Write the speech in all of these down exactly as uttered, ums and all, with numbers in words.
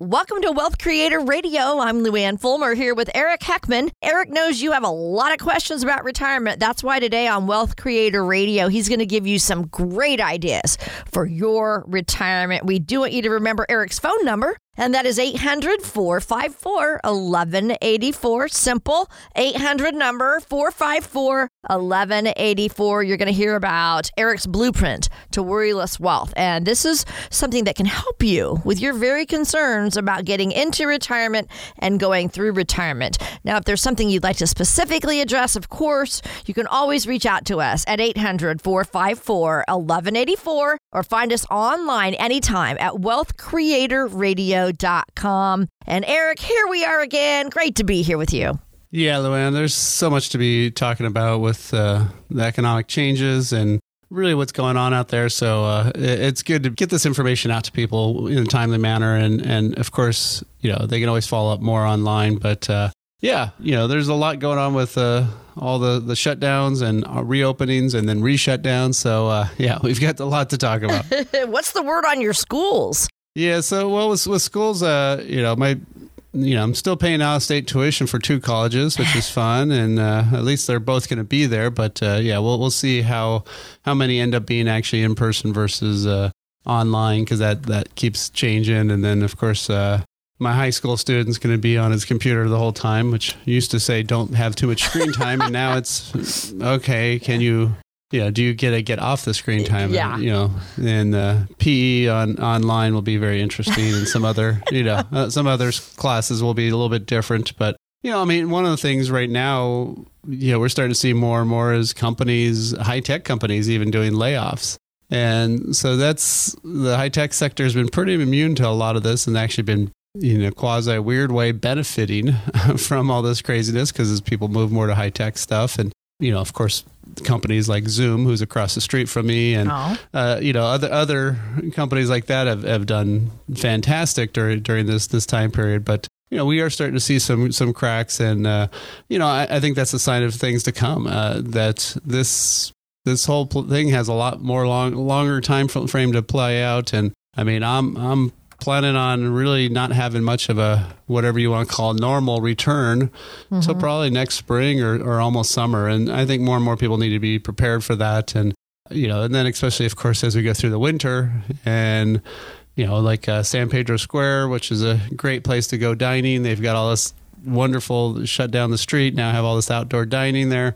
Welcome to Wealth Creator Radio. I'm Luann Fulmer here with Eric Heckman. Eric knows you have a lot of questions about retirement. That's why today on Wealth Creator Radio, he's going to give you some great ideas for your retirement. We do want you to remember Eric's phone number, and that is eight hundred, four five four, one one eight four. Simple. eight hundred number, four five four, one one eight four. You're going to hear about Eric's blueprint to worryless wealth. And this is something that can help you with your very concerns about getting into retirement and going through retirement. Now, if there's something you'd like to specifically address, of course, you can always reach out to us at eight hundred, four five four, one one eight four or find us online anytime at wealth creator radio dot com. And Eric, here we are again. Great to be here with you. Yeah, Luann, there's so much to be talking about with uh, the economic changes and really what's going on out there. So uh, it's good to get this information out to people in a timely manner. And, and of course, you know, they can always follow up more online. But uh, yeah, you know, there's a lot going on with uh, all the, the shutdowns and reopenings and then re-shutdowns. So uh, yeah, we've got a lot to talk about. What's the word on your schools? Yeah, so well, with, with schools, uh, you know, my, you know, I'm still paying out-of-state tuition for two colleges, which is fun, and uh, at least they're both going to be there. But uh, yeah, we'll we'll see how how many end up being actually in person versus uh, online, because that that keeps changing. And then of course, uh, my high school student's going to be on his computer the whole time, which used to say don't have too much screen time, and now it's okay. Can you? Yeah, do you get a get off the screen time? Yeah. And, you know, and uh, P E on online will be very interesting, and some other, you know, uh, some other classes will be a little bit different. But you know, I mean, one of the things right now, you know, we're starting to see more and more is companies, high tech companies, even doing layoffs, and so that's the high tech sector has been pretty immune to a lot of this, and actually been, in a quasi weird way, benefiting from all this craziness, because as people move more to high tech stuff, and you know, of course, companies like Zoom, who's across the street from me, and oh. uh, you know, other other companies like that have, have done fantastic during during this this time period. But you know, we are starting to see some some cracks, and uh, you know, I, I think that's a sign of things to come. Uh, that this this whole thing has a lot more long longer time frame to play out, and I mean, I'm I'm. planning on really not having much of a, whatever you want to call, normal return mm-hmm. until probably next spring or, or almost summer. And I think more and more people need to be prepared for that. And, you know, and then especially, of course, as we go through the winter and, you know, like uh, San Pedro Square, which is a great place to go dining. They've got all this wonderful shut down the street. Now have all this outdoor dining there.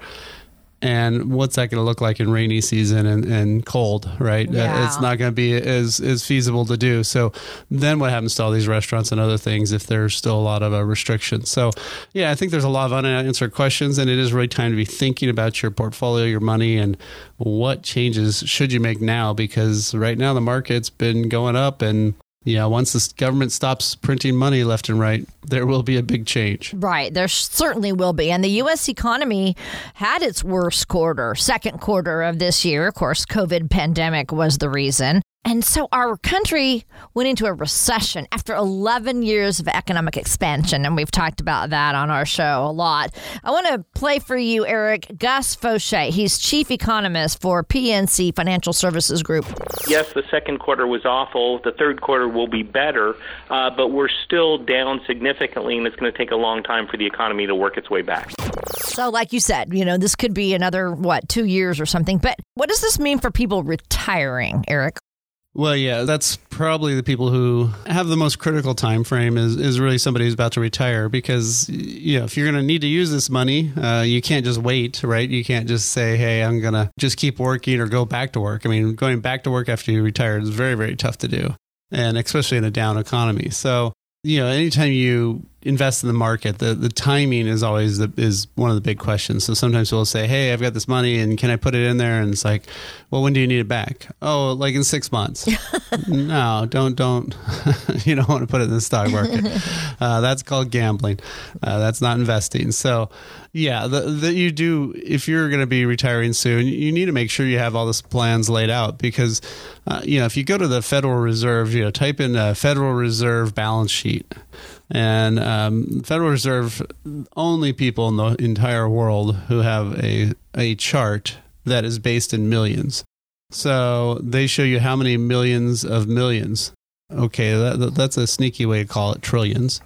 And what's that going to look like in rainy season and, and cold, right? Yeah. It's not going to be as, as feasible to do. So then what happens to all these restaurants and other things if there's still a lot of uh, restrictions? So yeah, I think there's a lot of unanswered questions, and it is really time to be thinking about your portfolio, your money, and what changes should you make now? Because right now the market's been going up, and yeah, once the government stops printing money left and right, there will be a big change. Right. There certainly will be. And the U S economy had its worst quarter, second quarter of this year. Of course, COVID pandemic was the reason. And so our country went into a recession after eleven years of economic expansion. And we've talked about that on our show a lot. I want to play for you, Eric, Gus Faucher. He's chief economist for P N C Financial Services Group. Yes, the second quarter was awful. The third quarter will be better, uh, but we're still down significantly, and it's going to take a long time for the economy to work its way back. So like you said, you know, this could be another, what, two years or something. But what does this mean for people retiring, Eric? Well, yeah, that's probably the people who have the most critical time frame is, is really somebody who's about to retire, because, you know, if you're going to need to use this money, uh, you can't just wait, right? You can't just say, hey, I'm going to just keep working or go back to work. I mean, going back to work after you retire is very, very tough to do, and especially in a down economy. So, you know, anytime you invest in the market, the, the timing is always the, is one of the big questions. So sometimes we'll say, hey, I've got this money and can I put it in there? And it's like, well, when do you need it back? Oh, like in six months. No, don't, don't, you don't want to put it in the stock market. Uh, that's called gambling. Uh, that's not investing. So yeah, the, the, you do, if you're going to be retiring soon, you need to make sure you have all these plans laid out, because, uh, you know, if you go to the Federal Reserve, you know, type in a Federal Reserve balance sheet. And um, Federal Reserve, only people in the entire world who have a, a chart that is based in millions. So they show you how many millions of millions Okay, that, that's a sneaky way to call it trillions.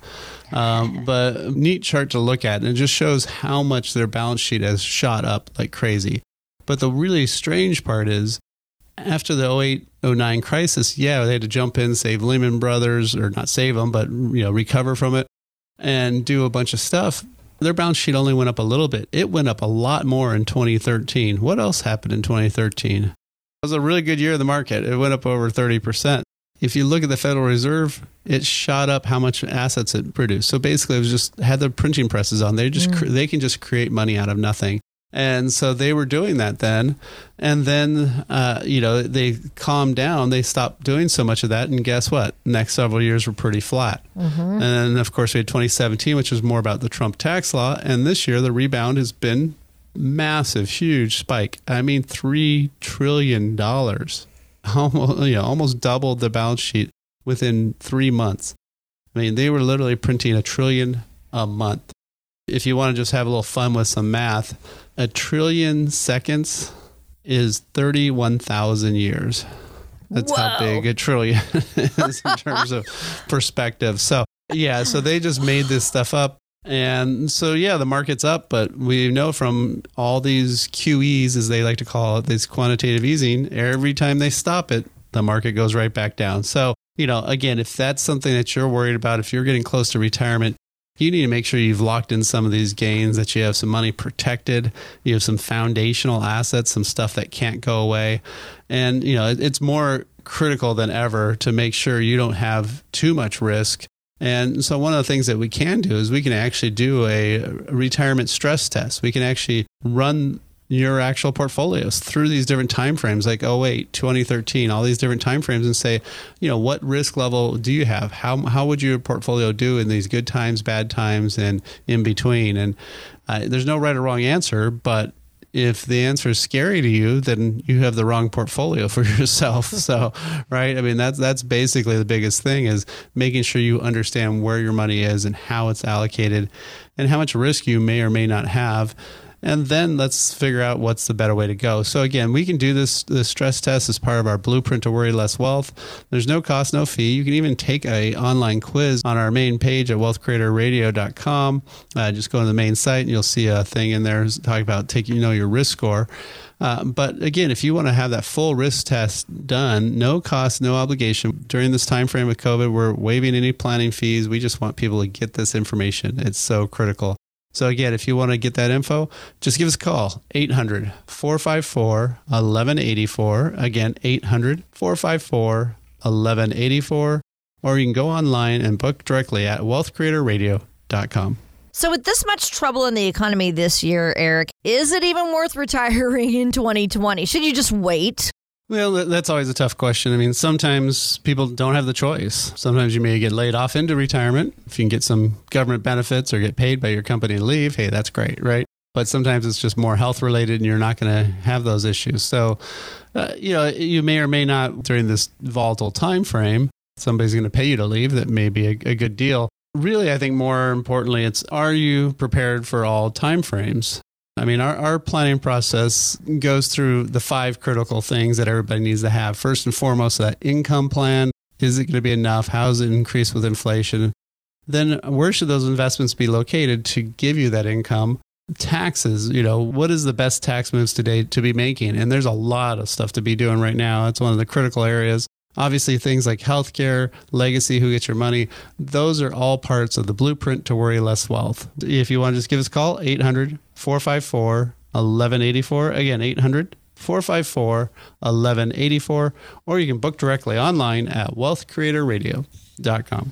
Um, but a neat chart to look at, and it just shows how much their balance sheet has shot up like crazy. But the really strange part is, after the oh eight oh nine crisis, yeah, they had to jump in, save Lehman Brothers, or not save them, but you know, recover from it and do a bunch of stuff. Their balance sheet only went up a little bit. It went up a lot more in twenty thirteen. What else happened in twenty thirteen? It was a really good year of the market. It went up over thirty percent. If you look at the Federal Reserve, it shot up how much assets it produced. So basically, it was just had the printing presses on. They just mm. they can just create money out of nothing. And so they were doing that then. And then, uh, you know, they calmed down. They stopped doing so much of that. And guess what? Next several years were pretty flat. Mm-hmm. And then, of course, we had twenty seventeen, which was more about the Trump tax law. And this year, the rebound has been massive, huge spike. I mean, three trillion dollars. Almost, you know, almost doubled the balance sheet within three months. I mean, they were literally printing a trillion a month. If you want to just have a little fun with some math, a trillion seconds is thirty-one thousand years. That's Whoa. How big a trillion is in terms of perspective. So, yeah, so they just made this stuff up. And so, yeah, the market's up, but we know from all these Q Es, as they like to call it, this quantitative easing, every time they stop it, the market goes right back down. So, you know, again, if that's something that you're worried about, if you're getting close to retirement, you need to make sure you've locked in some of these gains, that you have some money protected, you have some foundational assets, some stuff that can't go away. And, you know, it's more critical than ever to make sure you don't have too much risk. And so one of the things that we can do is we can actually do a retirement stress test. We can actually run your actual portfolios through these different timeframes, like oh eight, twenty thirteen, all these different timeframes, and say, you know, what risk level do you have? How how would your portfolio do in these good times, bad times, and in between? And uh, there's no right or wrong answer, but if the answer is scary to you, then you have the wrong portfolio for yourself. So, right? I mean, that's that's basically the biggest thing, is making sure you understand where your money is and how it's allocated and how much risk you may or may not have. And then let's figure out what's the better way to go. So again, we can do this, this stress test as part of our Blueprint to Worry Less Wealth. There's no cost, no fee. You can even take a online quiz on our main page at wealth creator radio dot com. Uh, just go to the main site and you'll see a thing in there talking about taking, you know, your risk score. Uh, but again, if you want to have that full risk test done, no cost, no obligation. During this time frame with COVID, we're waiving any planning fees. We just want people to get this information. It's so critical. So again, if you want to get that info, just give us a call, eight hundred, four five four, one one eight four. Again, eight hundred, four five four, one one eight four. Or you can go online and book directly at wealth creator radio dot com. So with this much trouble in the economy this year, Eric, is it even worth retiring in twenty twenty? Should you just wait? Well, that's always a tough question. I mean, sometimes people don't have the choice. Sometimes you may get laid off into retirement. If you can get some government benefits or get paid by your company to leave, hey, that's great, right? But sometimes it's just more health related and you're not going to have those issues. So, uh, you know, you may or may not, during this volatile time frame, somebody's going to pay you to leave. That may be a, a good deal. Really, I think more importantly, it's, are you prepared for all time frames? I mean, our, our planning process goes through the five critical things that everybody needs to have. First and foremost, that income plan. Is it going to be enough? How does it increase with inflation? Then where should those investments be located to give you that income? Taxes, you know, what is the best tax moves today to be making? And there's a lot of stuff to be doing right now. It's one of the critical areas. Obviously, things like healthcare, legacy, who gets your money, those are all parts of the Blueprint to Worry Less Wealth. If you want to just give us a call, eight hundred, four five four, one one eight four. Again, eight hundred, four five four, one one eight four. Or you can book directly online at wealth creator radio dot com.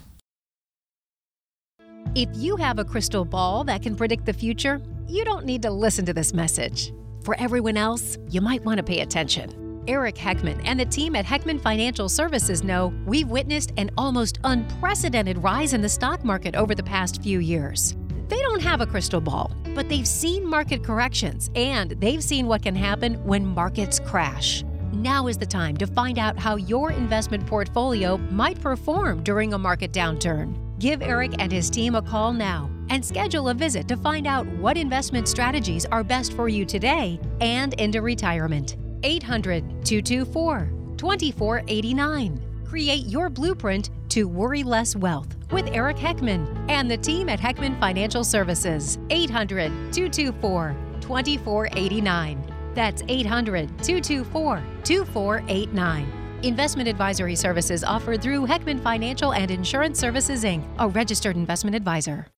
If you have a crystal ball that can predict the future, you don't need to listen to this message. For everyone else, you might want to pay attention. Eric Heckman and the team at Heckman Financial Services know we've witnessed an almost unprecedented rise in the stock market over the past few years. They don't have a crystal ball, but they've seen market corrections and they've seen what can happen when markets crash. Now is the time to find out how your investment portfolio might perform during a market downturn. Give Eric and his team a call now and schedule a visit to find out what investment strategies are best for you today and into retirement. eight hundred, two two four, two four eight nine. Create your blueprint to worry less wealth with Eric Heckman and the team at Heckman Financial Services. eight hundred, two two four, two four eight nine. That's eight hundred, two two four, two four eight nine. Investment advisory services offered through Heckman Financial and Insurance Services, Incorporated, a registered investment advisor.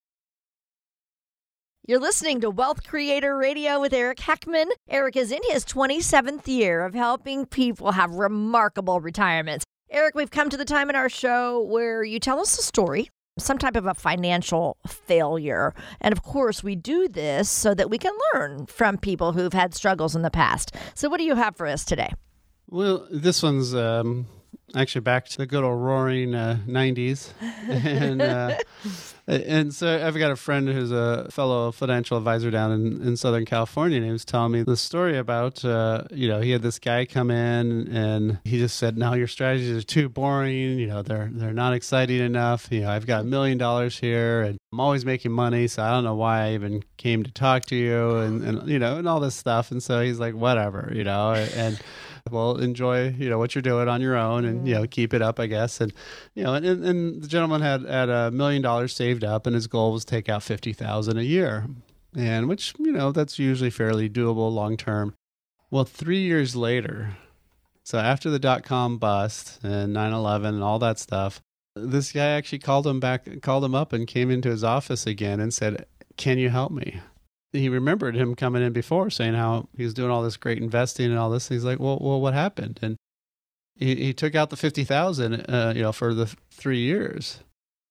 You're listening to Wealth Creator Radio with Eric Heckman. Eric is in his twenty-seventh year of helping people have remarkable retirements. Eric, we've come to the time in our show where you tell us a story, some type of a financial failure. And of course, we do this so that we can learn from people who've had struggles in the past. So what do you have for us today? Well, this one's um, actually back to the good old roaring uh, nineties. and uh, and so I've got a friend who's a fellow financial advisor down in, in Southern California, and he was telling me the story about, uh, you know, he had this guy come in and he just said, no, your strategies are too boring. You know, they're they're not exciting enough. You know, I've got a million dollars here and I'm always making money, so I don't know why I even came to talk to you and, and you know, and all this stuff. And so he's like, whatever, you know, and well, enjoy, you know, what you're doing on your own and, you know, keep it up, I guess. And, you know, and, and the gentleman had, had a million dollars saved up and his goal was to take out fifty thousand a year. And which, you know, that's usually fairly doable long term. Well, three years later, so after the dot-com bust and nine eleven and all that stuff, this guy actually called him back, called him up and came into his office again and said, can you help me? He remembered him coming in before saying how he was doing all this great investing and all this. He's like, well, well, what happened? And he, he took out the fifty thousand, uh, you know, for the three years.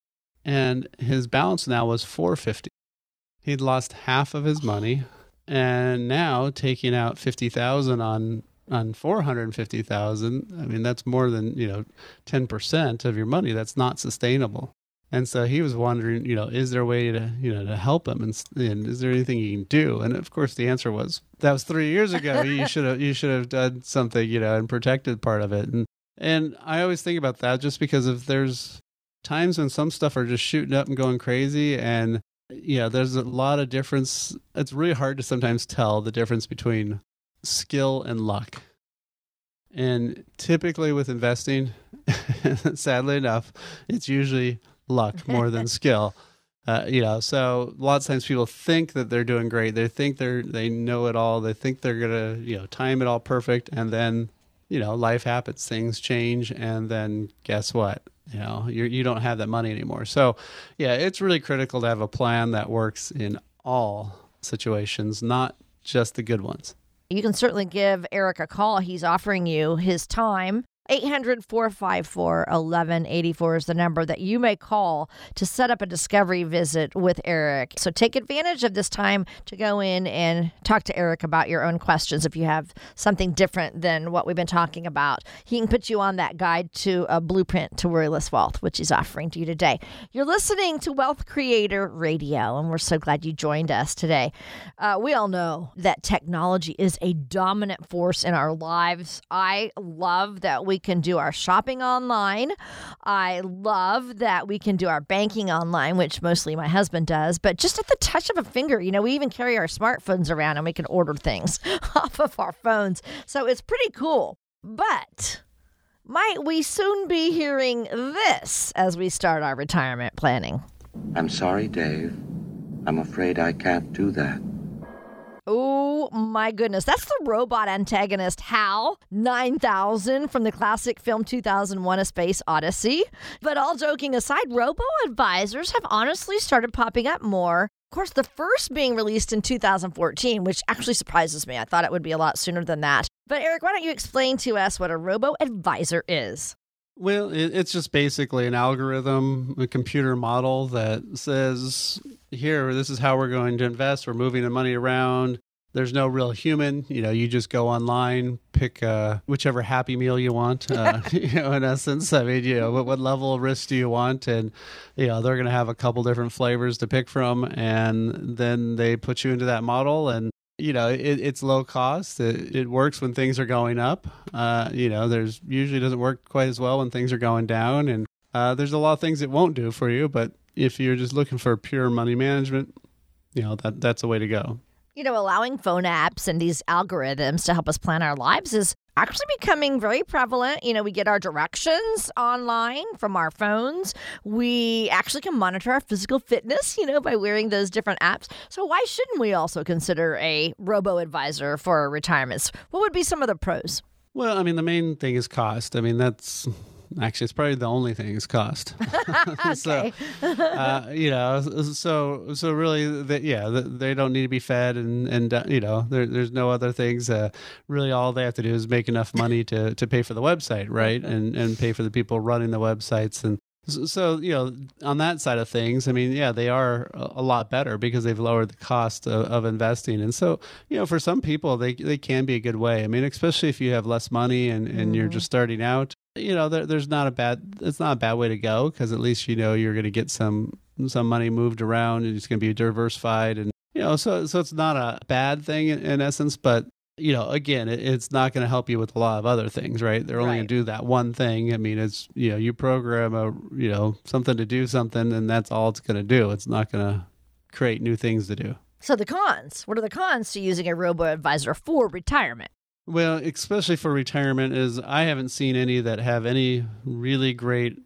And his balance now was four hundred fifty. He'd lost half of his money. And now taking out fifty thousand on, on four hundred fifty thousand, I mean, that's more than, you know, ten percent of your money. That's not sustainable. And so he was wondering, you know, is there a way to, you know, to help him, and, and is there anything you can do? And of course, the answer was that was three years ago. you should have, you should have done something, you know, and protected part of it. And and I always think about that just because if there's times when some stuff are just shooting up and going crazy, and yeah, there's a lot of difference. It's really hard to sometimes tell the difference between skill and luck. And typically with investing, sadly enough, it's usually luck more than skill. Uh, you know, so a lot of times people think that they're doing great. They think they're, they know it all. They think they're going to, you know, time it all perfect. And then, you know, life happens, things change. And then guess what? You know, you're, you don't have that money anymore. So yeah, it's really critical to have a plan that works in all situations, not just the good ones. You can certainly give Eric a call. He's offering you his time. eight hundred, four five four, eleven eighty-four is the number that you may call to set up a discovery visit with Eric. So take advantage of this time to go in and talk to Eric about your own questions if you have something different than what we've been talking about. He can put you on that guide to a blueprint to worryless wealth, which he's offering to you today. You're listening to Wealth Creator Radio, and we're so glad you joined us today. Uh, we all know that technology is a dominant force in our lives. I love that we can do our shopping online. I love that we can do our banking online, which mostly my husband does, but just at the touch of a finger, you know, we even carry our smartphones around and we can order things off of our phones. So it's pretty cool. But might we soon be hearing this as we start our retirement planning? I'm sorry, Dave. I'm afraid I can't do that. Oh, my goodness. That's the robot antagonist HAL nine thousand from the classic film two thousand one: A Space Odyssey. But all joking aside, robo-advisors have honestly started popping up more. Of course, the first being released in two thousand fourteen, which actually surprises me. I thought it would be a lot sooner than that. But Eric, why don't you explain to us what a robo-advisor is? Well, it, it's just basically an algorithm, a computer model that says, here, this is how we're going to invest. We're moving the money around. There's no real human. You know, you just go online, pick uh, whichever Happy Meal you want. Uh, you know, in essence, I mean, you know, what, what level of risk do you want? And, you know, they're going to have a couple different flavors to pick from. And then they put you into that model, and you know, it, it's low cost. It, it works when things are going up. Uh, you know, there's usually doesn't work quite as well when things are going down. And uh, there's a lot of things it won't do for you. But if you're just looking for pure money management, you know, that that's the way to go. You know, allowing phone apps and these algorithms to help us plan our lives is actually becoming very prevalent. You know, we get our directions online from our phones. We actually can monitor our physical fitness, you know, by wearing those different apps. So why shouldn't we also consider a robo-advisor for retirements? What would be some of the pros? Well, I mean, the main thing is cost. I mean, that's actually, it's probably the only thing is cost. so, uh, you know, so so really, they, yeah, they don't need to be fed, and and uh, you know, there, there's no other things. Uh, really, all they have to do is make enough money to to pay for the website, right, and and pay for the people running the websites. And so, so, you know, on that side of things, I mean, yeah, they are a lot better because they've lowered the cost of, of investing. And so, you know, for some people, they they can be a good way. I mean, especially if you have less money and, and mm-hmm. you're just starting out. You know, there, there's not a bad, it's not a bad way to go, because at least, you know, you're going to get some, some money moved around, and it's going to be diversified. And, you know, so, so it's not a bad thing in, in essence, but, you know, again, it, it's not going to help you with a lot of other things, right? They're only Right. going to do that one thing. I mean, it's, you know, you program a, you know, something to do something, and that's all it's going to do. It's not going to create new things to do. So the cons, what are the cons to using a robo-advisor for retirement? Well, especially for retirement, is I haven't seen any that have any really great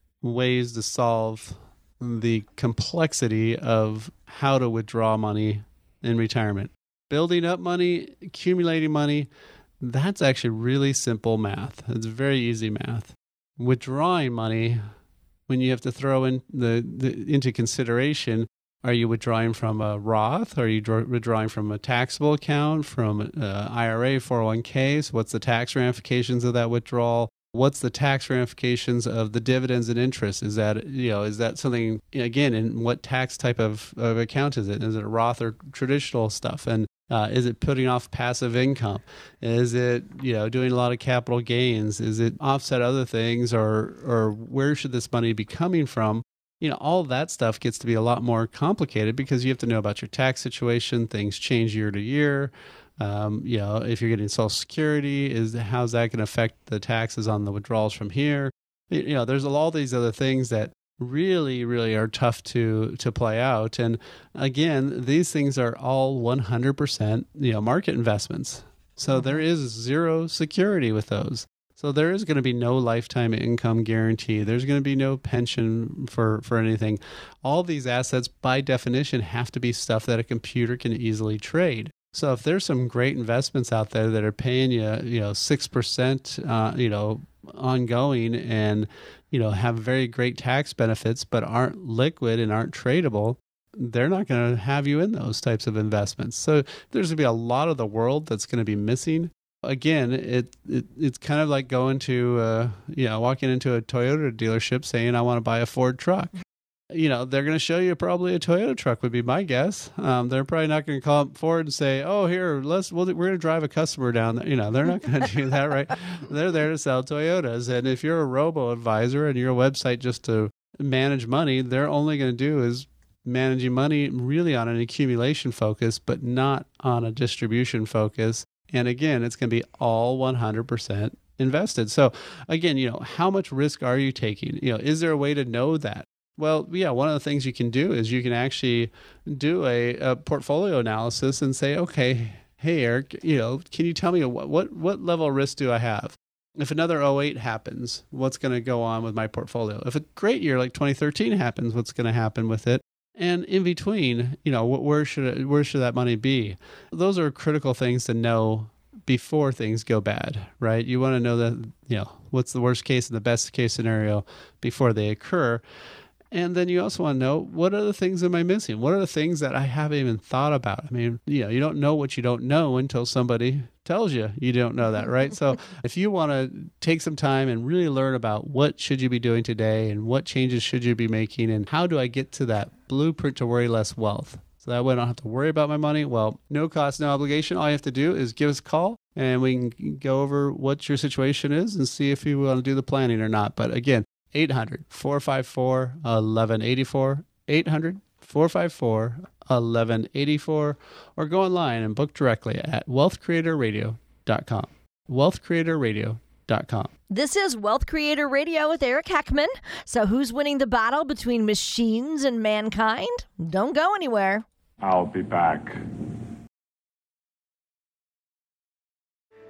ways to solve the complexity of how to withdraw money in retirement. Building up money, accumulating money, that's actually really simple math. It's very easy math. Withdrawing money, when you have to throw in the, the into consideration, are you withdrawing from a Roth? Are you dr- withdrawing from a taxable account, from an I R A, four oh one k? So what's the tax ramifications of that withdrawal? What's the tax ramifications of the dividends and interest? Is that, you know, is that something, again, in what tax type of, of account is it? Is it a Roth or traditional stuff? And uh, is it putting off passive income? Is it, you know, doing a lot of capital gains? Is it offset other things? Or, or where should this money be coming from? You know, all of that stuff gets to be a lot more complicated, because you have to know about your tax situation. Things change year to year. Um, you know, if you're getting Social Security, is how's that going to affect the taxes on the withdrawals from here? You know, there's all these other things that really, really are tough to to play out. And again, these things are all one hundred percent, you know, market investments. So there is zero security with those. So there is going to be no lifetime income guarantee. There's going to be no pension for, for anything. All these assets, by definition, have to be stuff that a computer can easily trade. So if there's some great investments out there that are paying you, you know, six percent, uh, you know, ongoing, and, you know, have very great tax benefits, but aren't liquid and aren't tradable, they're not going to have you in those types of investments. So there's going to be a lot of the world that's going to be missing. Again, it, it it's kind of like going to, uh, you know, walking into a Toyota dealership saying, I want to buy a Ford truck. You know, they're going to show you probably a Toyota truck would be my guess. Um, they're probably not going to call up Ford and say, oh, here, let's, we'll, we're going to drive a customer down there. You know, they're not going to do that, right? They're there to sell Toyotas. And if you're a robo-advisor and you're a website just to manage money, they're only going to do is managing money really on an accumulation focus, but not on a distribution focus. And again, it's going to be all one hundred percent invested. So again, you know, how much risk are you taking? You know, is there a way to know that? Well, yeah, one of the things you can do is you can actually do a, a portfolio analysis and say, okay, hey, Eric, you know, can you tell me what, what, what level of risk do I have? If another oh eight happens, what's going to go on with my portfolio? If a great year like twenty thirteen happens, what's going to happen with it? And in between, you know, where should it, where should that money be? Those are critical things to know before things go bad, right? You want to know that, you know, what's the worst case and the best case scenario before they occur. And then you also want to know, what are the things am I missing? What are the things that I haven't even thought about? I mean, you know, you don't know what you don't know until somebody tells you you don't know that, right? So if you want to take some time and really learn about what should you be doing today and what changes should you be making and how do I get to that blueprint to worry less wealth, so that way I don't have to worry about my money, well, no cost, no obligation. All you have to do is give us a call and we can go over what your situation is and see if you want to do the planning or not. But again, eight hundred, four five four, one one eight four, eight hundred, four five four, one one eight four, or go online and book directly at wealth creator radio dot com. wealth creator radio dot com. This is Wealth Creator Radio with Eric Heckman. So who's winning the battle between machines and mankind? Don't go anywhere. I'll be back.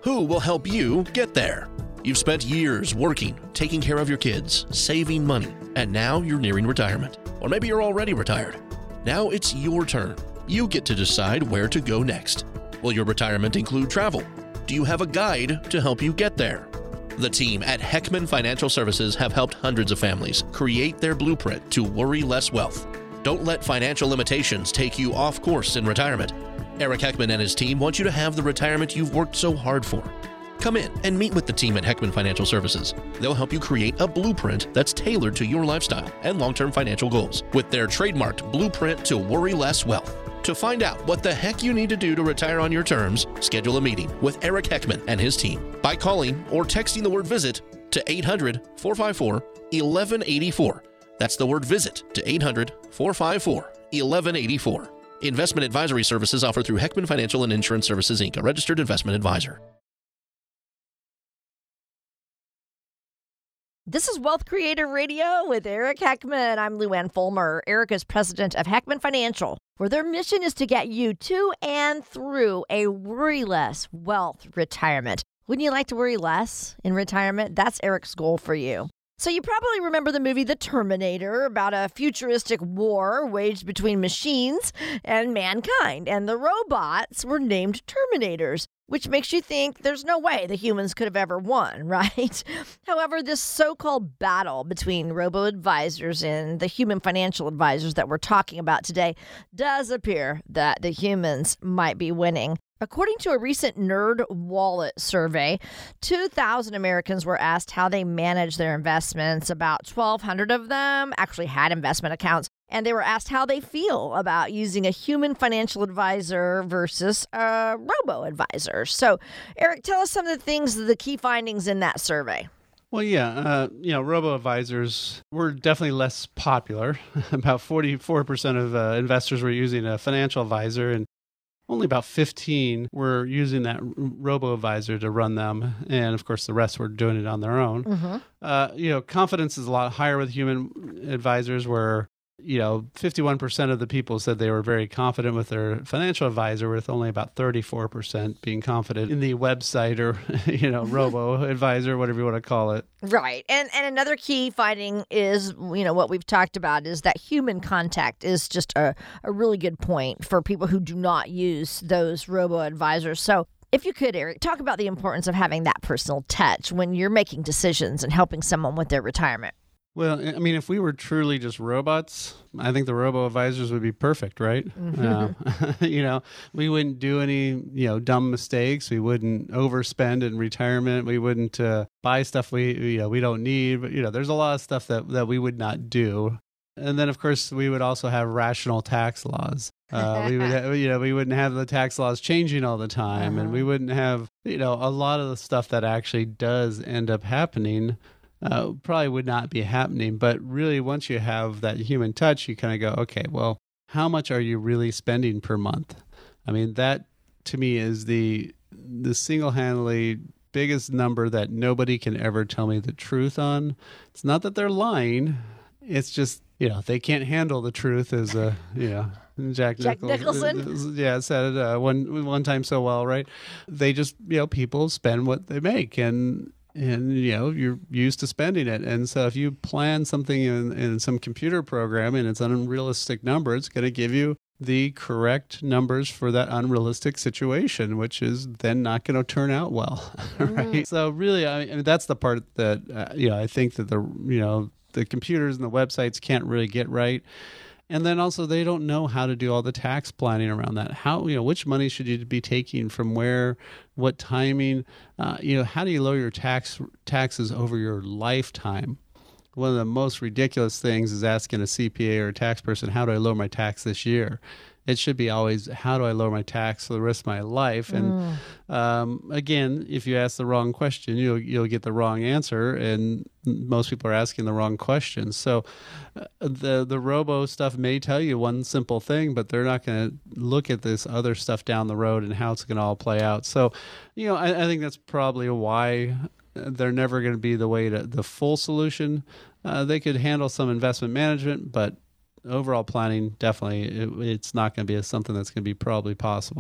Who will help you get there? You've spent years working, taking care of your kids, saving money, and now you're nearing retirement. Or maybe you're already retired. Now it's your turn. You get to decide where to go next. Will your retirement include travel? Do you have a guide to help you get there? The team at Heckman Financial Services have helped hundreds of families create their blueprint to worry less wealth. Don't let financial limitations take you off course in retirement. Eric Heckman and his team want you to have the retirement you've worked so hard for. Come in and meet with the team at Heckman Financial Services. They'll help you create a blueprint that's tailored to your lifestyle and long-term financial goals with their trademarked blueprint to worry less wealth. To find out what the heck you need to do to retire on your terms, schedule a meeting with Eric Heckman and his team by calling or texting the word VISIT to eight hundred, four five four, one one eight four. That's the word VISIT to eight hundred, four five four, one one eight four. Investment advisory services offered through Heckman Financial and Insurance Services, Incorporated, a registered investment advisor. This is Wealth Creator Radio with Eric Heckman. I'm Lou Ann Fulmer. Eric is president of Heckman Financial, where their mission is to get you to and through a worry-less wealth retirement. Wouldn't you like to worry less in retirement? That's Eric's goal for you. So you probably remember the movie The Terminator, about a futuristic war waged between machines and mankind. And the robots were named Terminators, which makes you think there's no way the humans could have ever won, right? However, this so-called battle between robo-advisors and the human financial advisors that we're talking about today does appear that the humans might be winning. According to a recent NerdWallet survey, two thousand Americans were asked how they manage their investments. About twelve hundred of them actually had investment accounts, and they were asked how they feel about using a human financial advisor versus a robo-advisor. So, Eric, tell us some of the things, the key findings in that survey. Well, yeah, uh, you know, robo-advisors were definitely less popular. About forty-four percent of uh, investors were using a financial advisor, and only about fifteen were using that robo-advisor to run them. And of course, the rest were doing it on their own. Mm-hmm. Uh, you know, confidence is a lot higher with human advisors, where, you know, fifty-one percent of the people said they were very confident with their financial advisor, with only about thirty-four percent being confident in the website or, you know, robo-advisor, whatever you want to call it. Right. And and another key finding is, you know, what we've talked about is that human contact is just a, a really good point for people who do not use those robo-advisors. So if you could, Eric, talk about the importance of having that personal touch when you're making decisions and helping someone with their retirement. Well, I mean, if we were truly just robots, I think the robo-advisors would be perfect, right? Mm-hmm. Uh, you know, we wouldn't do any, you know, dumb mistakes. We wouldn't overspend in retirement. We wouldn't uh, buy stuff we, you know, we don't need. But, you know, there's a lot of stuff that, that we would not do. And then, of course, we would also have rational tax laws. Uh, we would, ha- you know, we wouldn't have the tax laws changing all the time, uh-huh. and we wouldn't have, you know, a lot of the stuff that actually does end up happening. Uh, probably would not be happening. But really, once you have that human touch, you kind of go, okay, well, how much are you really spending per month? I mean, that to me is the the single-handedly biggest number that nobody can ever tell me the truth on. It's not that they're lying. It's just, you know, they can't handle the truth, as a, you know, Jack, Jack Nichols, Nicholson. Yeah, said it uh, one one time so well, right? They just, you know, people spend what they make, and And, you know, you're used to spending it. And so if you plan something in, in some computer program and it's an unrealistic number, it's going to give you the correct numbers for that unrealistic situation, which is then not going to turn out well. Right. Mm. So really, I mean, that's the part that, uh, you know, I think that the, you know, the computers and the websites can't really get right. And then also they don't know how to do all the tax planning around that. How, you know, which money should you be taking from where, what timing, uh, you know, how do you lower your tax taxes over your lifetime? One of the most ridiculous things is asking a C P A or a tax person, how do I lower my tax this year? It should be always, how do I lower my tax for the rest of my life? And mm. um, again, if you ask the wrong question, you'll you'll get the wrong answer, and most people are asking the wrong questions. So uh, the the robo stuff may tell you one simple thing, but they're not going to look at this other stuff down the road and how it's going to all play out. So, you know, I, I think that's probably why they're never going to be the way to the full solution. Uh, they could handle some investment management, but overall planning, definitely, it, it's not going to be a, something that's going to be probably possible.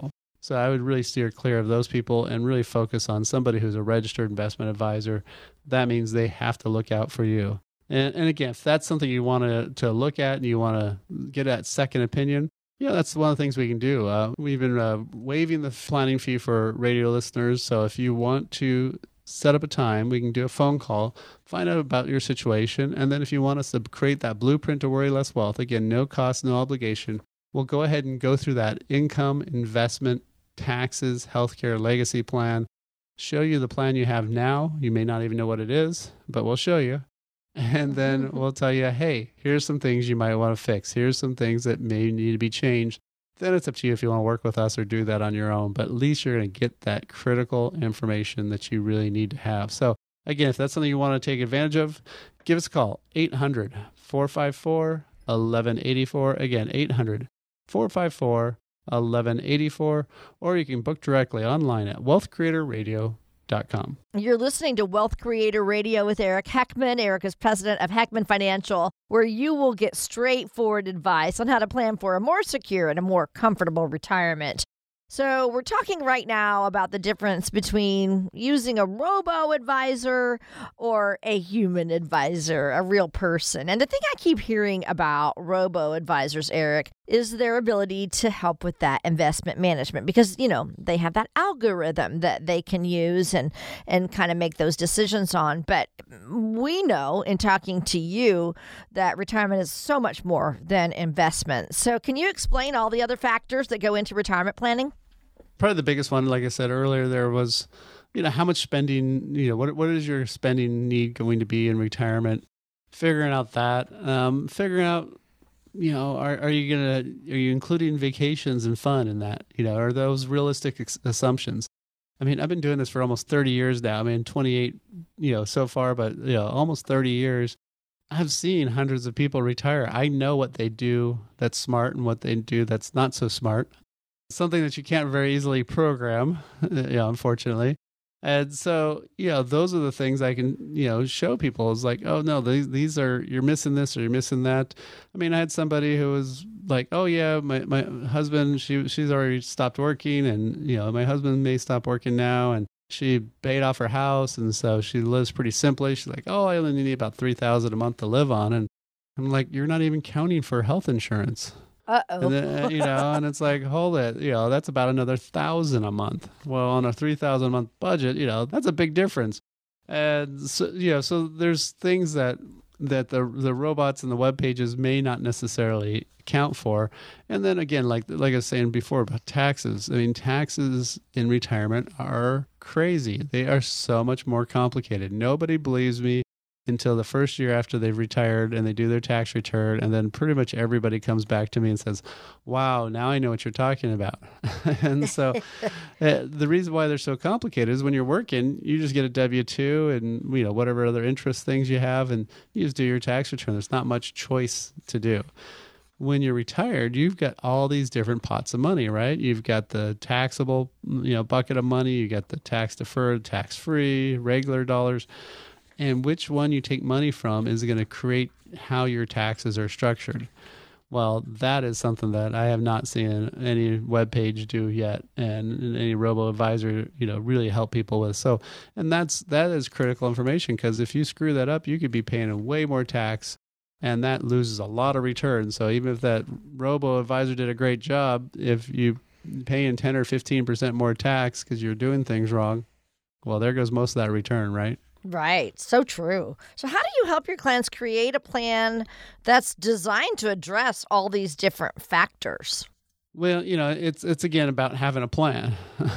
So I would really steer clear of those people and really focus on somebody who's a registered investment advisor. That means they have to look out for you. And, and again, if that's something you want to to look at and you want to get that second opinion, yeah, that's one of the things we can do. Uh, we've been uh, waiving the planning fee for radio listeners. So if you want to set up a time, we can do a phone call, find out about your situation. And then if you want us to create that blueprint to worry less wealth, again, no cost, no obligation, we'll go ahead and go through that income, investment, taxes, healthcare, legacy plan, show you the plan you have now. You may not even know what it is, but we'll show you. And then we'll tell you, hey, here's some things you might want to fix. Here's some things that may need to be changed. Then it's up to you if you want to work with us or do that on your own. But at least you're going to get that critical information that you really need to have. So again, if that's something you want to take advantage of, give us a call, eight hundred, four five four, eleven eighty-four. Again, eight hundred, four five four, eleven eighty-four. Or you can book directly online at wealth creator radio dot com. You're listening to Wealth Creator Radio with Eric Heckman. Eric is president of Heckman Financial, where you will get straightforward advice on how to plan for a more secure and a more comfortable retirement. So we're talking right now about the difference between using a robo-advisor or a human advisor, a real person. And the thing I keep hearing about robo-advisors, Eric, is their ability to help with that investment management because, you know, they have that algorithm that they can use and, and kind of make those decisions on. But we know in talking to you that retirement is so much more than investment. So can you explain all the other factors that go into retirement planning? Probably the biggest one, like I said earlier, there was, you know, how much spending, you know, what what is your spending need going to be in retirement? Figuring out that, um, figuring out, you know, are are you gonna are you including vacations and fun in that? You know, are those realistic ex- assumptions? I mean, I've been doing this for almost thirty years now. I mean, twenty-eight, you know, so far, but you know, almost thirty years. I've seen hundreds of people retire. I know what they do that's smart and what they do that's not so smart. Something that you can't very easily program, you know, unfortunately. And so, you know, those are the things I can, you know, show people is like, oh no, these these are, you're missing this or you're missing that. I mean, I had somebody who was like, oh yeah, my, my husband, she she's already stopped working and, you know, my husband may stop working now and she paid off her house and so she lives pretty simply. She's like, oh, I only need about three thousand dollars a month to live on. And I'm like, you're not even counting for health insurance. Uh-oh. And then, you know, and it's like, hold it, you know, that's about another thousand a month. Well, on a three thousand a month budget, you know, that's a big difference. And so, you know, so there's things that that the the robots and the web pages may not necessarily account for. And then again, like like I was saying before about taxes, I mean, taxes in retirement are crazy. They are so much more complicated. Nobody believes me until the first year after they've retired and they do their tax return. And then pretty much everybody comes back to me and says, wow, now I know what you're talking about. And so uh, the reason why they're so complicated is when you're working, you just get a W two and, you know, whatever other interest things you have, and you just do your tax return. There's not much choice to do. When you're retired, you've got all these different pots of money, right? You've got the taxable, you know, bucket of money. You got the tax deferred, tax free, regular dollars. And which one you take money from is going to create how your taxes are structured. Well, that is something that I have not seen any web page do yet, and any robo-advisor, you know, really help people with. So, and that's that is critical information, because if you screw that up, you could be paying way more tax, and that loses a lot of return. So even if that robo-advisor did a great job, if you paying ten or fifteen percent more tax because you're doing things wrong, well, there goes most of that return, right? Right. So true. So how do you help your clients create a plan that's designed to address all these different factors? Well, you know, it's it's again about having a plan.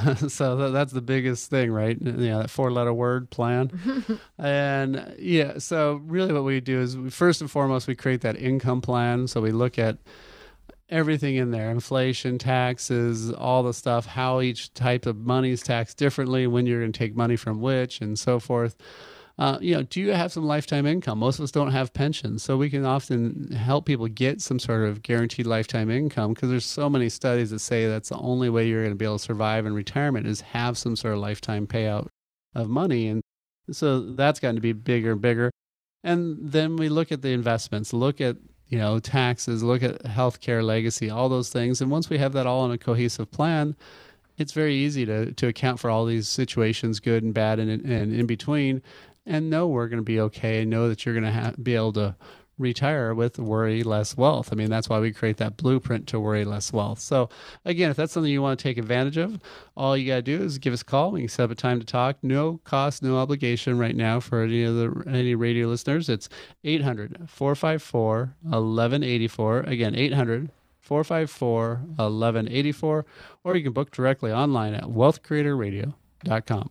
So th- that's the biggest thing, right? You know, that four-letter word, plan. And yeah, so really what we do is we, first and foremost, we create that income plan. So we look at everything in there, inflation, taxes, all the stuff, how each type of money is taxed differently, when you're going to take money from which, and so forth. Uh, you know, do you have some lifetime income? Most of us don't have pensions, so we can often help people get some sort of guaranteed lifetime income, because there's so many studies that say that's the only way you're going to be able to survive in retirement is have some sort of lifetime payout of money. And so that's gotten to be bigger and bigger. And then we look at the investments, look at you know, taxes, look at healthcare, legacy, all those things. And once we have that all in a cohesive plan, it's very easy to, to account for all these situations, good and bad and, and in between, and know we're going to be okay and know that you're going to ha- be able to retire with worry less wealth. I mean, that's why we create that blueprint to worry less wealth. So again, if that's something you want to take advantage of, all you got to do is give us a call. We can set up a time to talk. No cost, no obligation right now for any of the any radio listeners. It's eight hundred, four five four, one one eight four. Again, eight hundred, four five four, one one eight four, or you can book directly online at wealth creator radio dot com.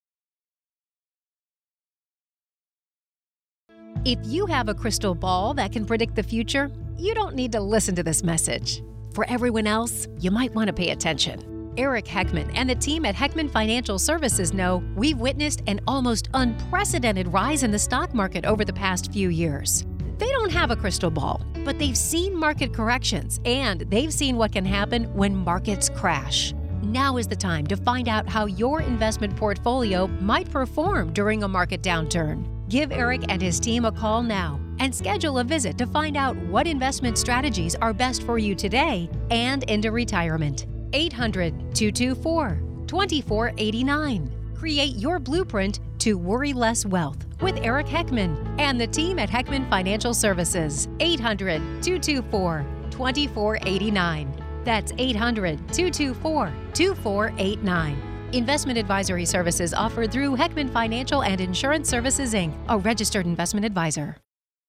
If you have a crystal ball that can predict the future, you don't need to listen to this message. For everyone else, you might want to pay attention. Eric Heckman and the team at Heckman Financial Services know we've witnessed an almost unprecedented rise in the stock market over the past few years. They don't have a crystal ball, but they've seen market corrections and they've seen what can happen when markets crash. Now is the time to find out how your investment portfolio might perform during a market downturn. Give Eric and his team a call now and schedule a visit to find out what investment strategies are best for you today and into retirement. eight hundred, two two four, two four eight nine. Create your blueprint to worry less wealth with Eric Heckman and the team at Heckman Financial Services. eight hundred, two two four, two four eight nine. That's eight hundred, two two four, two four eight nine. Investment advisory services offered through Heckman Financial and Insurance Services, Incorporated, a registered investment advisor.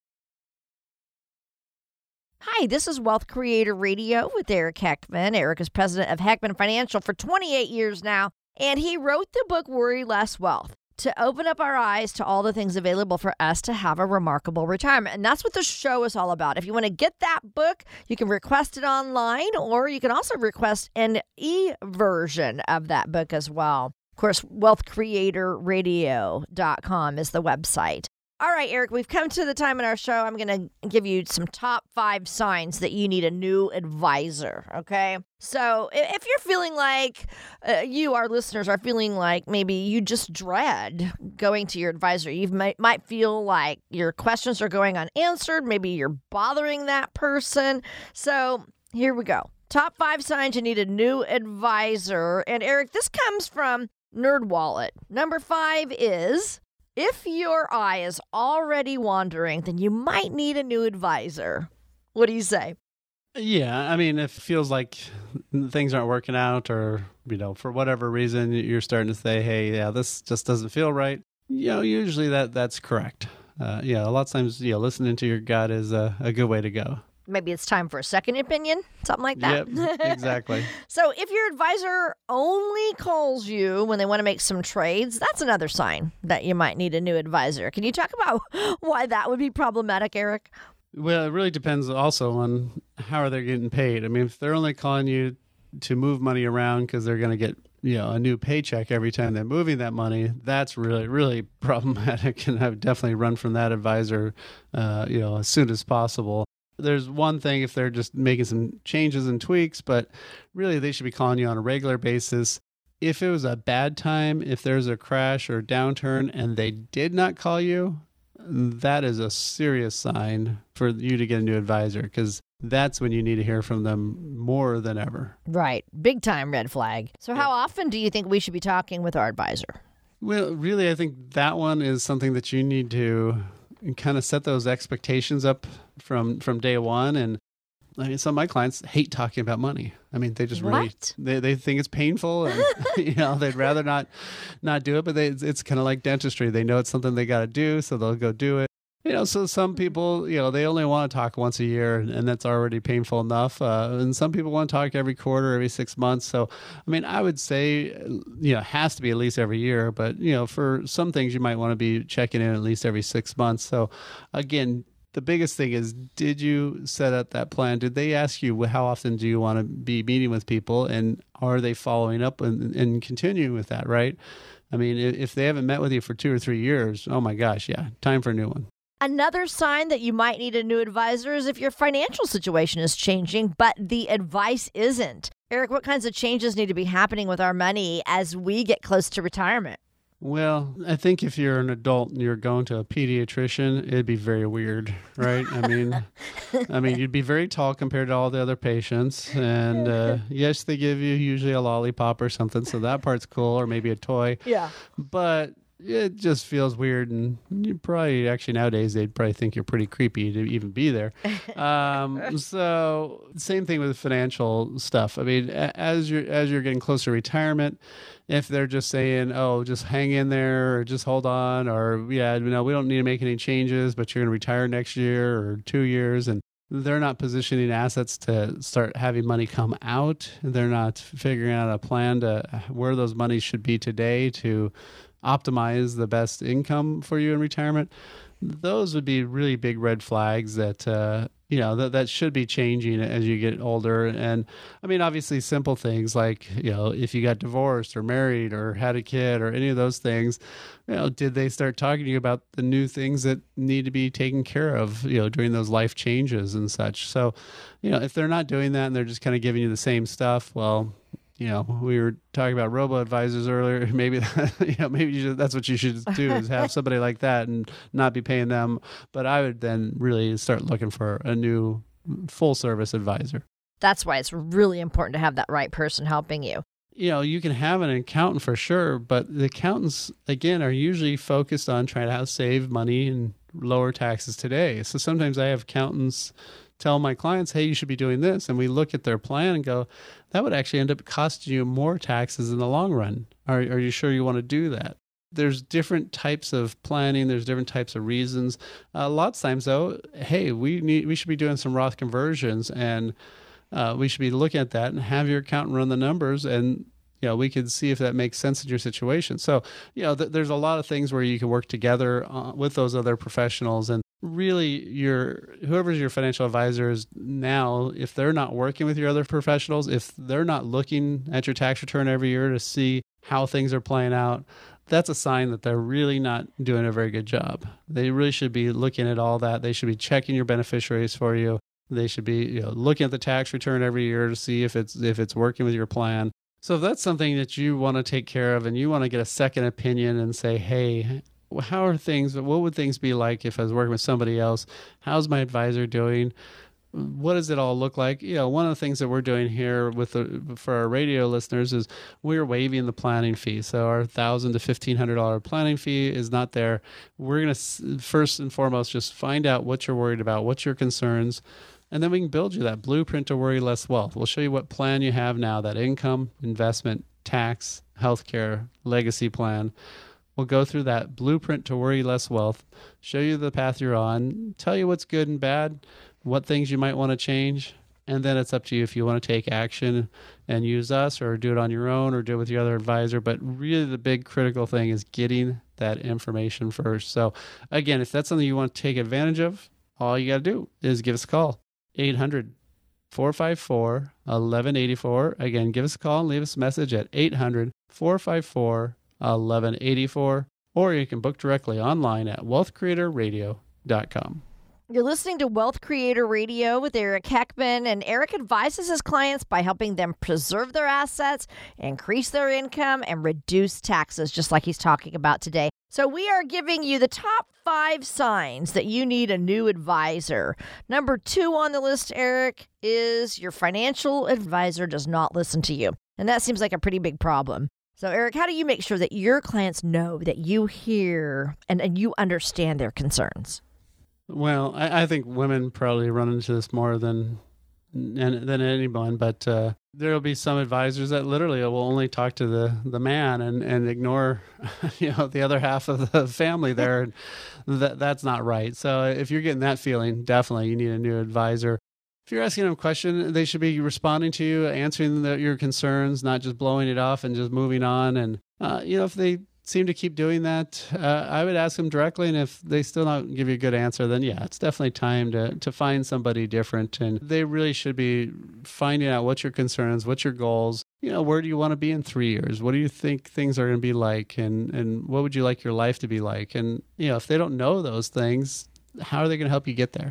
Hi, this is Wealth Creator Radio with Eric Heckman. Eric is president of Heckman Financial for twenty-eight years now, and he wrote the book Worry Less Wealth to open up our eyes to all the things available for us to have a remarkable retirement. And that's what the show is all about. If you want to get that book, you can request it online, or you can also request an e-version of that book as well. Of course, wealth creator radio dot com is the website. All right, Eric, we've come to the time in our show. I'm going to give you some top five signs that you need a new advisor, okay? So if you're feeling like uh, you, our listeners, are feeling like maybe you just dread going to your advisor, you might, might feel like your questions are going unanswered. Maybe you're bothering that person. So here we go. Top five signs you need a new advisor. And Eric, this comes from NerdWallet. Number five is, if your eye is already wandering, then you might need a new advisor. What do you say? Yeah, I mean, if it feels like things aren't working out, or, you know, for whatever reason, you're starting to say, hey, yeah, this just doesn't feel right, you know, usually that that's correct. Uh, yeah, a lot of times, you know, listening to your gut is a, a good way to go. Maybe it's time for a second opinion, something like that. Yep, exactly. So if your advisor only calls you when they want to make some trades, that's another sign that you might need a new advisor. Can you talk about why that would be problematic, Eric? Well, it really depends also on how are they getting paid. I mean, if they're only calling you to move money around because they're going to get, you know, a new paycheck every time they're moving that money, that's really, really problematic. And I would definitely run from that advisor, uh, you know, as soon as possible. There's one thing if they're just making some changes and tweaks, but really they should be calling you on a regular basis. If it was a bad time, if there's a crash or downturn and they did not call you, that is a serious sign for you to get a new advisor, because that's when you need to hear from them more than ever. Right. Big time red flag. So how often do you think we should be talking with our advisor? Well, really, I think that one is something that you need to kind of set those expectations up from from day one. And I mean, some of my clients hate talking about money. I mean, they just what? really they they think it's painful, and you know, they'd rather not not do it. But they, it's kind of like dentistry. They know it's something they got to do, so they'll go do it. You know, so some people, you know, they only want to talk once a year, and that's already painful enough. Uh, and some people want to talk every quarter, every six months. So, I mean, I would say, you know, it has to be at least every year. But, you know, for some things, you might want to be checking in at least every six months. So, again, the biggest thing is, did you set up that plan? Did they ask you how often do you want to be meeting with people? And are they following up and, and continuing with that, right? I mean, if they haven't met with you for two or three years, oh, my gosh, yeah, time for a new one. Another sign that you might need a new advisor is if your financial situation is changing, but the advice isn't. Eric, what kinds of changes need to be happening with our money as we get close to retirement? Well, I think if you're an adult and you're going to a pediatrician, it'd be very weird, right? I mean, I mean, you'd be very tall compared to all the other patients, and uh, yes, they give you usually a lollipop or something, so that part's cool, or maybe a toy. Yeah. But it just feels weird, and you probably actually nowadays they'd probably think you're pretty creepy to even be there. Um, so same thing with financial stuff. I mean, a- as you're as you're getting closer to retirement, if they're just saying, "Oh, just hang in there," or "Just hold on," or "Yeah, you know, we don't need to make any changes, but you're going to retire next year or two years," and they're not positioning assets to start having money come out. They're not figuring out a plan to where those monies should be today to optimize the best income for you in retirement. Those would be really big red flags that, uh, you know, that, that should be changing as you get older. And I mean, obviously simple things like, you know, if you got divorced or married or had a kid or any of those things, you know, did they start talking to you about the new things that need to be taken care of, you know, during those life changes and such? So, you know, if they're not doing that and they're just kind of giving you the same stuff, well, you know, we were talking about robo-advisors earlier. Maybe, that, you know, maybe you should, that's what you should do is have somebody like that and not be paying them. But I would then really start looking for a new full-service advisor. That's why it's really important to have that right person helping you. You know, you can have an accountant for sure, but the accountants, again, are usually focused on trying to save money and lower taxes today. So sometimes I have accountants tell my clients, hey, you should be doing this. And we look at their plan and go, that would actually end up costing you more taxes in the long run. Are, are you sure you want to do that? There's different types of planning. There's different types of reasons. Uh, lots of times, though, hey, we need we should be doing some Roth conversions, and uh, we should be looking at that and have your accountant run the numbers, and you know, we can see if that makes sense in your situation. So, you know, th- there's a lot of things where you can work together uh, with those other professionals. And really, your whoever's your financial advisor is now, if they're not working with your other professionals, if they're not looking at your tax return every year to see how things are playing out, that's a sign that they're really not doing a very good job. They really should be looking at all that. They should be checking your beneficiaries for you. They should be, you know, looking at the tax return every year to see if it's if it's working with your plan. So if that's something that you want to take care of and you want to get a second opinion and say, hey, how are things, what would things be like if I was working with somebody else? How's my advisor doing? What does it all look like? You know, one of the things that we're doing here with the, for our radio listeners is we're waiving the planning fee. So our one thousand dollars to fifteen hundred dollars planning fee is not there. We're going to first and foremost just find out what you're worried about, what's your concerns, and then we can build you that blueprint to worry less wealth. We'll show you what plan you have now, that income, investment, tax, healthcare, legacy plan. We'll go through that blueprint to worry less wealth, show you the path you're on, tell you what's good and bad, what things you might want to change, and then it's up to you if you want to take action and use us or do it on your own or do it with your other advisor. But really the big critical thing is getting that information first. So again, if that's something you want to take advantage of, all you got to do is give us a call. eight hundred, four five four, one one eight four. Again, give us a call and leave us a message at eight hundred, four five four, one one eight four, or you can book directly online at wealth creator radio dot com. You're listening to Wealth Creator Radio with Eric Heckman, and Eric advises his clients by helping them preserve their assets, increase their income, and reduce taxes, just like he's talking about today. So we are giving you the top five signs that you need a new advisor. Number two on the list, Eric, is your financial advisor does not listen to you. And that seems like a pretty big problem. So, Eric, how do you make sure that your clients know that you hear and, and you understand their concerns? Well, I, I think women probably run into this more than than anyone, but uh, there'll be some advisors that literally will only talk to the, the man and, and ignore, you know, the other half of the family there. that that's not right. So if you're getting that feeling, definitely you need a new advisor. If you're asking them a question, they should be responding to you, answering the, your concerns, not just blowing it off and just moving on. And, uh, you know, if they seem to keep doing that, uh, I would ask them directly. And if they still not give you a good answer, then yeah, it's definitely time to, to find somebody different. And they really should be finding out what's your concerns, what's your goals. You know, where do you want to be in three years? What do you think things are going to be like? And, and what would you like your life to be like? And, you know, if they don't know those things, how are they going to help you get there?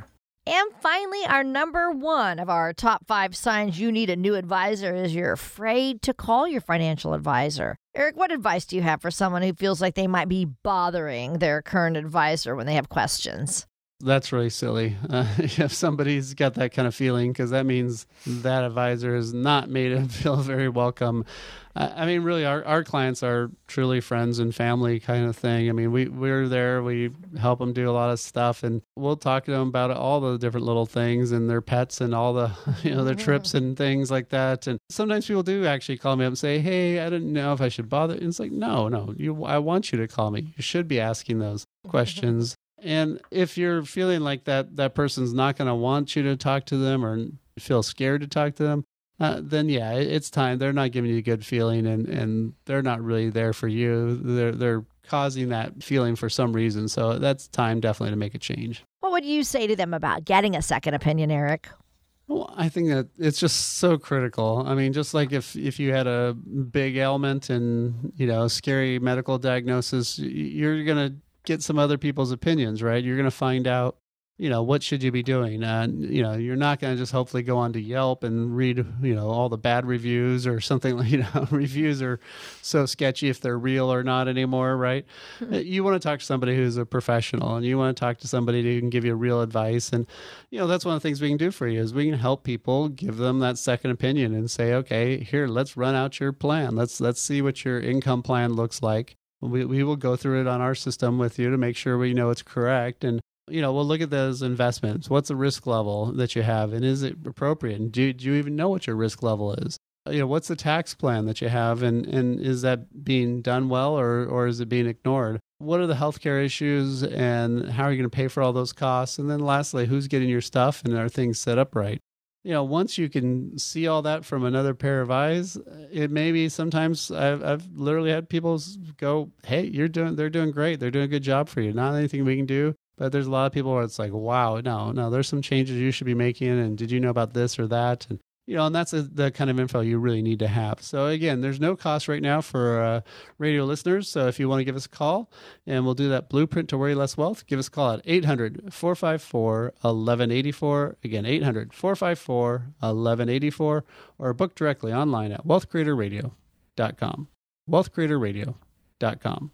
And finally, our number one of our top five signs you need a new advisor is you're afraid to call your financial advisor. Eric, what advice do you have for someone who feels like they might be bothering their current advisor when they have questions? That's really silly. Uh, if somebody's got that kind of feeling, because that means that advisor has not made them feel very welcome. I, I mean, really, our, our clients are truly friends and family kind of thing. I mean, we, we're there. We help them do a lot of stuff, and we'll talk to them about all the different little things and their pets and all the, you know, their trips and things like that. And sometimes people do actually call me up and say, hey, I didn't know if I should bother. And it's like, no, no, you, I want you to call me. You should be asking those questions. And if you're feeling like that that person's not going to want you to talk to them or feel scared to talk to them, uh, then yeah, it's time. They're not giving you a good feeling, and, and they're not really there for you. They're they're causing that feeling for some reason. So that's time definitely to make a change. What would you say to them about getting a second opinion, Eric? Well, I think that it's just so critical. I mean, just like if, if you had a big ailment and, you know, scary medical diagnosis, you're going to get some other people's opinions, right? You're going to find out, you know, what should you be doing? Uh, you know, you're not going to just hopefully go on to Yelp and read, you know, all the bad reviews or something like, you know, reviews are so sketchy if they're real or not anymore, right? Mm-hmm. You want to talk to somebody who's a professional, and you want to talk to somebody who can give you real advice. And, you know, that's one of the things we can do for you is we can help people, give them that second opinion and say, okay, here, let's run out your plan. Let's, let's see what your income plan looks like. We we will go through it on our system with you to make sure we know it's correct. And, you know, we'll look at those investments. What's the risk level that you have? And is it appropriate? And do, do you even know what your risk level is? You know, what's the tax plan that you have? And, and is that being done well, or, or is it being ignored? What are the healthcare issues, and how are you going to pay for all those costs? And then lastly, who's getting your stuff, and are things set up right? You know, once you can see all that from another pair of eyes, it may be sometimes I've, I've literally had people go, hey, you're doing, they're doing great. They're doing a good job for you. Not anything we can do. But there's a lot of people where it's like, wow, no, no, there's some changes you should be making. And did you know about this or that? And, you know, and that's a, the kind of info you really need to have. So again, there's no cost right now for uh, radio listeners. So if you want to give us a call, and we'll do that blueprint to worry less wealth, give us a call at eight hundred, four five four, eleven eighty-four. Again, eight hundred, four five four, eleven eighty-four, or book directly online at wealth creator radio dot com. wealth creator radio dot com.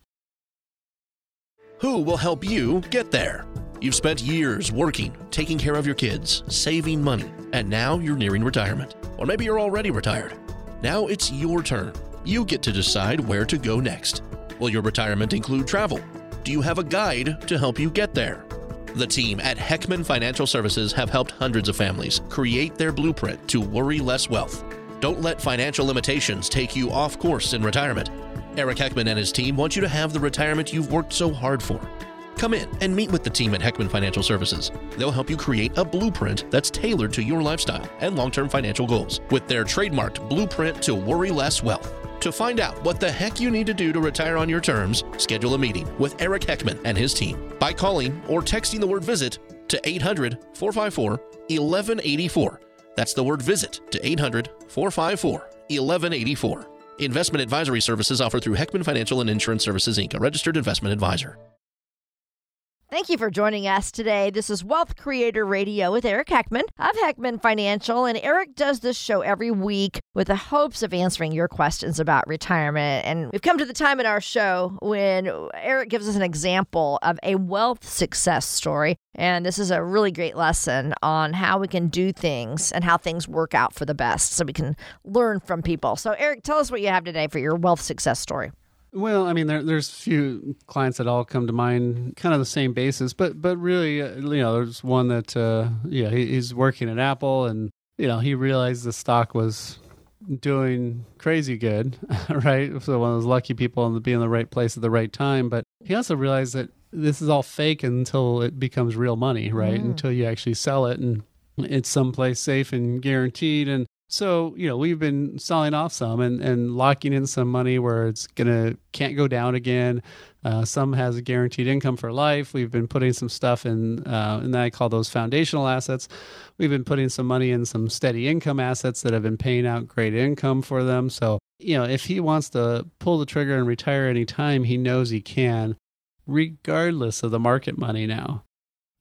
Who will help you get there? You've spent years working, taking care of your kids, saving money, and now you're nearing retirement. Or maybe you're already retired. Now it's your turn. You get to decide where to go next. Will your retirement include travel? Do you have a guide to help you get there? The team at Heckman Financial Services have helped hundreds of families create their blueprint to worry less wealth. Don't let financial limitations take you off course in retirement. Eric Heckman and his team want you to have the retirement you've worked so hard for. Come in and meet with the team at Heckman Financial Services. They'll help you create a blueprint that's tailored to your lifestyle and long-term financial goals with their trademarked blueprint to worry less wealth. To find out what the heck you need to do to retire on your terms, schedule a meeting with Eric Heckman and his team by calling or texting the word VISIT to eight hundred, four five four, eleven eighty-four. That's the word VISIT to eight hundred, four five four, eleven eighty-four. Investment advisory services offered through Heckman Financial and Insurance Services, Incorporated, a registered investment advisor. Thank you for joining us today. This is Wealth Creator Radio with Eric Heckman of Heckman Financial. And Eric does this show every week with the hopes of answering your questions about retirement. And we've come to the time in our show when Eric gives us an example of a wealth success story. And this is a really great lesson on how we can do things and how things work out for the best so we can learn from people. So Eric, tell us what you have today for your wealth success story. Well, I mean, there, there's a few clients that all come to mind, kind of the same basis, but but really, uh, you know, there's one that, uh, yeah, he, he's working at Apple, and you know, he realized the stock was doing crazy good, right? So one of those lucky people to be in the right place at the right time. But he also realized that this is all fake until it becomes real money, right? Mm. Until you actually sell it, and it's someplace safe and guaranteed. And so, you know, we've been selling off some and, and locking in some money where it's going to, can't go down again. Uh, some has a guaranteed income for life. We've been putting some stuff in, uh, and I call those foundational assets. We've been putting some money in some steady income assets that have been paying out great income for them. So, you know, if he wants to pull the trigger and retire anytime, he knows he can, regardless of the market money now.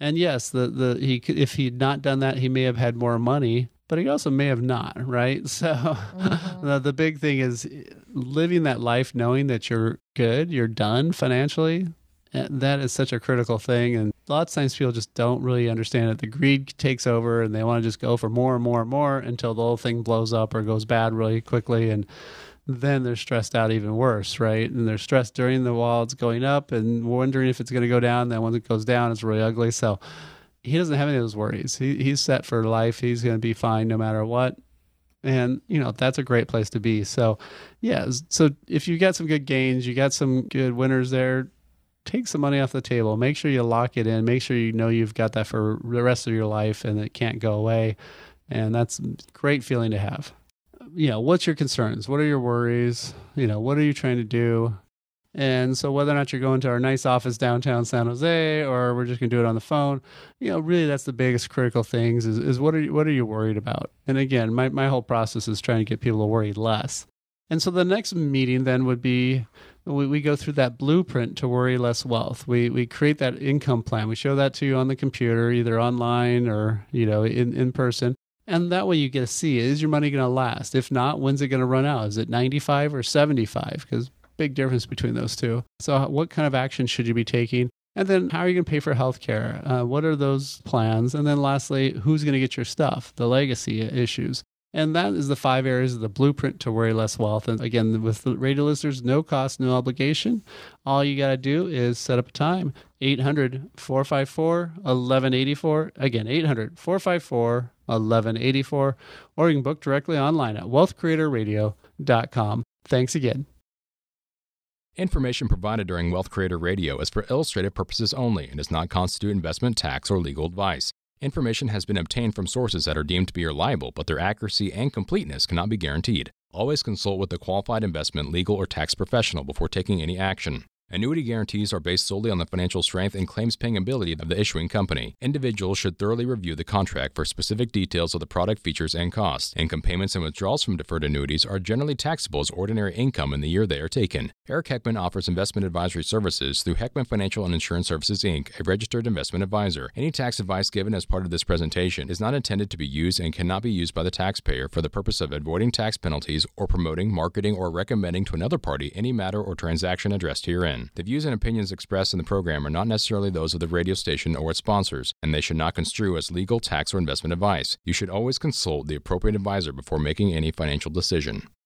And yes, the, the he could, if he'd not done that, he may have had more money, but he also may have not, right? So mm-hmm. the, the big thing is living that life knowing that you're good, you're done financially. That is such a critical thing. And lots of times people just don't really understand it. The greed takes over and they want to just go for more and more and more until the whole thing blows up or goes bad really quickly. And then they're stressed out even worse, right? And they're stressed during the while it's going up and wondering if it's going to go down. Then when it goes down, it's really ugly. So he doesn't have any of those worries. He, he's set for life. He's going to be fine no matter what. And, you know, that's a great place to be. So, yeah. So if you got some good gains, you got some good winners there, take some money off the table. Make sure you lock it in. Make sure you know you've got that for the rest of your life and it can't go away. And that's a great feeling to have. You know, what's your concerns? What are your worries? You know, what are you trying to do? And so whether or not you're going to our nice office downtown San Jose or we're just going to do it on the phone, you know, really that's the biggest critical things is, is what are you, what are you worried about? And again, my, my whole process is trying to get people to worry less. And so the next meeting then would be, we, we go through that blueprint to worry less wealth. We we create that income plan. We show that to you on the computer, either online or, you know, in, in person. And that way you get to see, is your money going to last? If not, when's it going to run out? Is it ninety-five or seventy-five? Because big difference between those two. So what kind of action should you be taking? And then how are you going to pay for healthcare? Uh, what are those plans? And then lastly, who's going to get your stuff? The legacy issues. And that is the five areas of the blueprint to worry less wealth. And again, with the radio listeners, no cost, no obligation. All you got to do is set up a time. eight hundred, four five four, eleven eighty-four. Again, eight hundred, four five four, eleven eighty-four. Or you can book directly online at wealth creator radio dot com. Thanks again. Information provided during Wealth Creator Radio is for illustrative purposes only and does not constitute investment, tax, or legal advice. Information has been obtained from sources that are deemed to be reliable, but their accuracy and completeness cannot be guaranteed. Always consult with a qualified investment, legal, or tax professional before taking any action. Annuity guarantees are based solely on the financial strength and claims-paying ability of the issuing company. Individuals should thoroughly review the contract for specific details of the product features and costs. Income payments and withdrawals from deferred annuities are generally taxable as ordinary income in the year they are taken. Eric Heckman offers investment advisory services through Heckman Financial and Insurance Services, Incorporated, a registered investment advisor. Any tax advice given as part of this presentation is not intended to be used and cannot be used by the taxpayer for the purpose of avoiding tax penalties or promoting, marketing, or recommending to another party any matter or transaction addressed herein. The views and opinions expressed in the program are not necessarily those of the radio station or its sponsors, and they should not construe as legal, tax, or investment advice. You should always consult the appropriate advisor before making any financial decision.